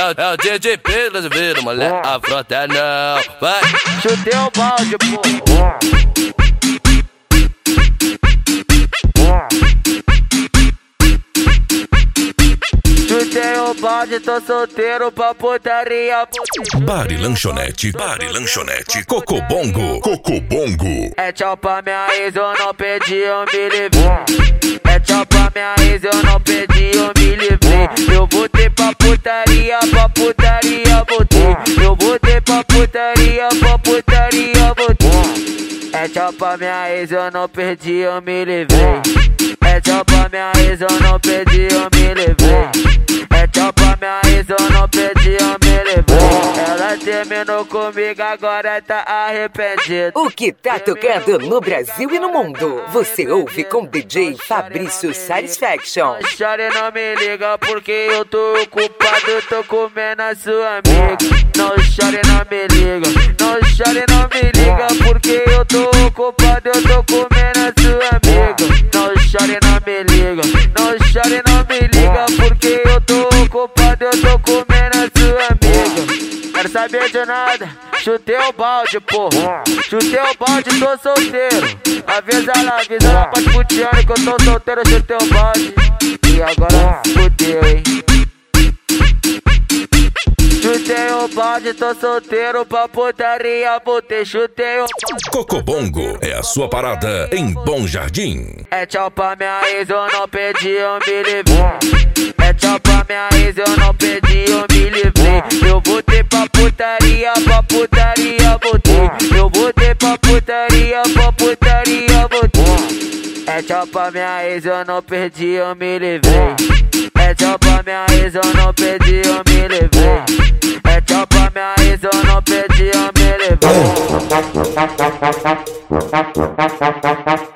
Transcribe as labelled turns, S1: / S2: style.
S1: o DJ Pedro, vira, mulher, a frota é não. Vai,
S2: Chutei o balde, pô. Chutei o balde, tô solteiro pra putaria.
S3: Bar e lanchonete, Cocobongo.
S2: É tchau pra minha ex, eu não perdi, eu me livrei. É tchau pra minha ex, eu não perdi, eu me livrei. Eu voltei pra putaria, voltei. Eu voltei pra putaria, voltei. É tchau pra minha ex, eu não perdi, eu me livrei. É tchau pra minha ex, eu não perdi, eu me livrei. É tchau pra minha ex, eu não perdi, eu me livrei. Ela terminou comigo, agora tá arrependida.
S4: O que tá tocando no Brasil e no mundo? Você ouve com DJ Fabrício Satisfaction.
S2: Não chore, não me liga, porque eu tô ocupado, tô comendo a sua amiga. Não chore, não me liga. Não chore, não me liga, porque eu tô ocupado, eu tô comendo a sua amiga. Não chore, não me liga. Não chore, não me liga, porque eu tô ocupado, eu tô comendo a sua amiga. Quero saber de nada, chutei o balde, porra. Chutei o balde, tô solteiro. Avisa lá pra putiane que eu tô solteiro, chutei o balde. E agora fudeu, hein. Chutei o balde, tô solteiro pra putaria, voltei, chutei o balde.
S3: Cocobongo é a sua parada em Bom Jardim.
S2: É tchau pra minha ex, eu não perdi, eu me livrei. É tchau pra minha ex, eu não perdi, eu me livrei. Eu voltei pra putaria, voltei. Eu voltei pra putaria, voltei. É tchau pra minha ex, eu não perdi, eu me livrei. É tchau pra minha ex, eu não perdi, eu me livrei. É tchau pra minha ex, eu não perdi, eu me livrei.